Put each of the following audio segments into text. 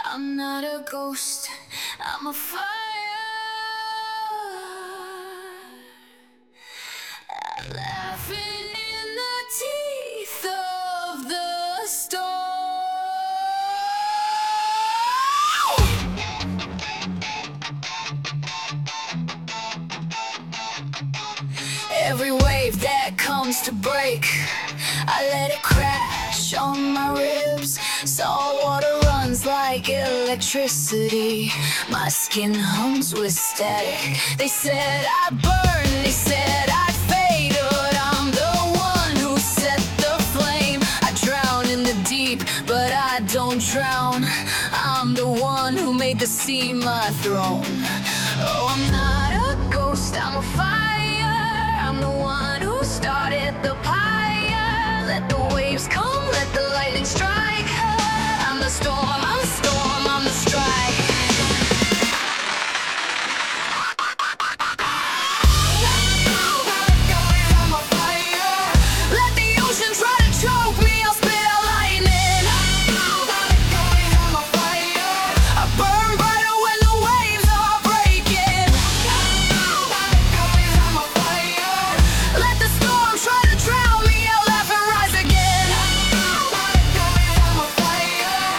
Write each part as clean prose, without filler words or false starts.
I'm not a ghost, I'm a fire. Laughing in the teeth of the storm. Every wave that comes to break, I let it crash on my ribs. Salt water runs like electricity. My skin hums with static. They said I'd burn, they said I'd fade, but I'm the one who set the flame. I drown in the deep, but I don't drown. I'm the one who made the sea my throne. Oh, I'm not a ghost, I'm a fire. I'm the one who started the fire. Let the waves come, let the lightning strike. I'm the storm, I'm the storm, I'm the strike. I'm a fire. Let the ocean try to choke me, I'll spit out lightning. I'm a fire. I burn brighter when the waves are breaking. I'm a fire. Let the storm try to drown me, I'll laugh and rise again. I'm a fire.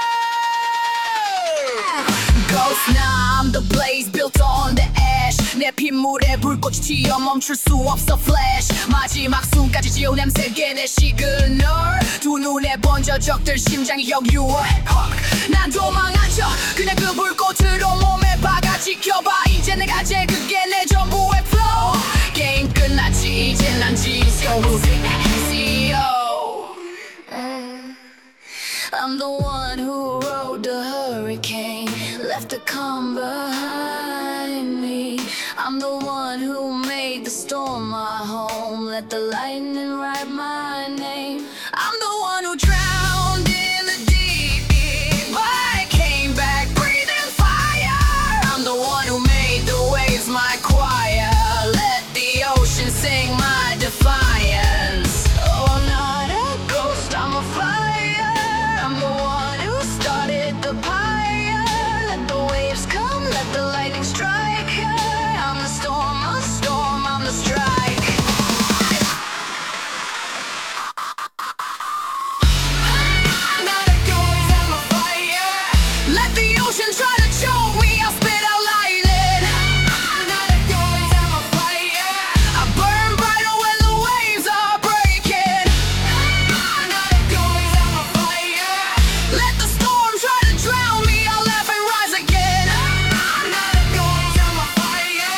Ghost, nah, I'm the blaze built on the ash. 내 핏물에 불꽃이 튀어 멈출 수 없어 flash. 마지막 숨까지 지운 냄새게 내 시그널. 두 눈에 번져 적들 심장이 역유해. 난 도망 안 쳐, 그냥 그 불꽃으로 몸에 박아 지켜봐. 이제 내가 제 그게 내 전부의 flow. 게임 끝났지, 이제 난 지스코 CEO. I'm the one who rode the hurricane, left the calm behind me. I'm the one who made the storm my home, let the lightning write my name. I'm the one who drowned in the deep, but I came back breathing fire. I'm the one who made the waves my choir, let the ocean sing my defiance. Oh, I'm not a ghost, I'm a fire. I'm the one who started the fire. Let the waves come, let the lightning strike. I'm the storm, I'm the storm, I'm the strike. I'm not a ghost, I'm a fire. Let the ocean try to choke me, I'll spit out lightning. I'm not a ghost, I'm a fire. I burn brighter when the waves are breaking. I'm not a ghost, I'm a fire. Let the storm try to drown me, I'll laugh and rise again. I'm not a ghost, I'm a fire.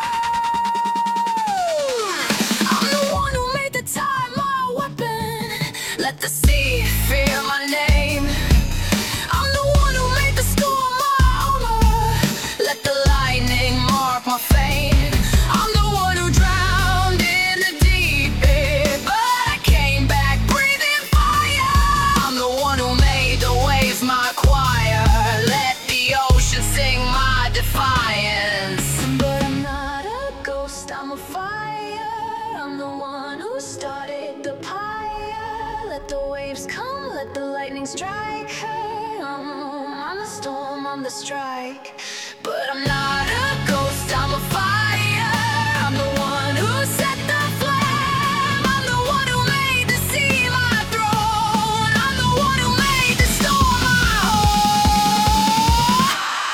I'm the one who made the tide my weapon. Let the sea fear my name. I'm the one who made the storm my armor. Let the lightning mark my fame. I'm the one who drowned in the deep, but I came back breathing fire. I'm the one who made the waves my choir, let the ocean sing my defiance. But I'm not a ghost, I'm a fire. I'm the one who started the fire. Let the waves come, let the lightning strike. I'm the storm, I'm the strike. But I'm not a ghost, I'm a fire. I'm the one who set the flame. I'm the one who made the sea my throne. I'm the one who made the storm my home.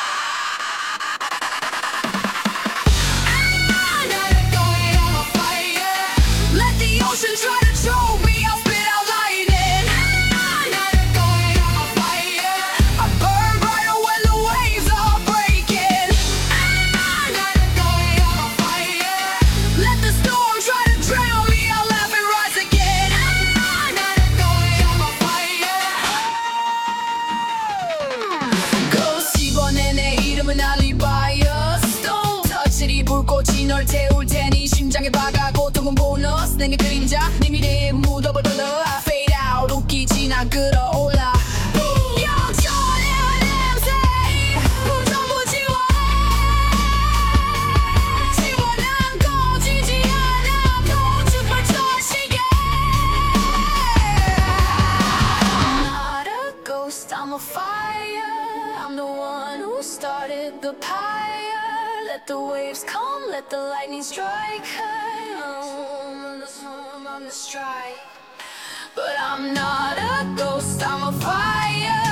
I'm not a ghost, I'm a fire. Let the ocean try to choke me, I'll spit out lightning. I'm not a ghost, I'm a fire. I burn brighter when the waves are breaking. I'm not a ghost, I'm a fire. Let the storm try to drown me, I'll laugh and rise again. I'm not a ghost, I'm a fire. Ghost, 이번에 내 이름은 알리바이어스. Don't touch it, 이 불꽃이 널 태울 테니 심장에 박아. 고통은 보너스, 내게 그림자 네 미래에 묻어버려. I fade out, 웃기지 난 끌어올라. 영전의 냄새 전부 지워내. 지워난 꺼지지 않아, 빛을 펼쳐지게. I'm not a ghost, I'm a fire. I'm the one who started the fire. Let the waves come, let the lightning strike. I'm on the strike. But I'm not a ghost, I'm a fire.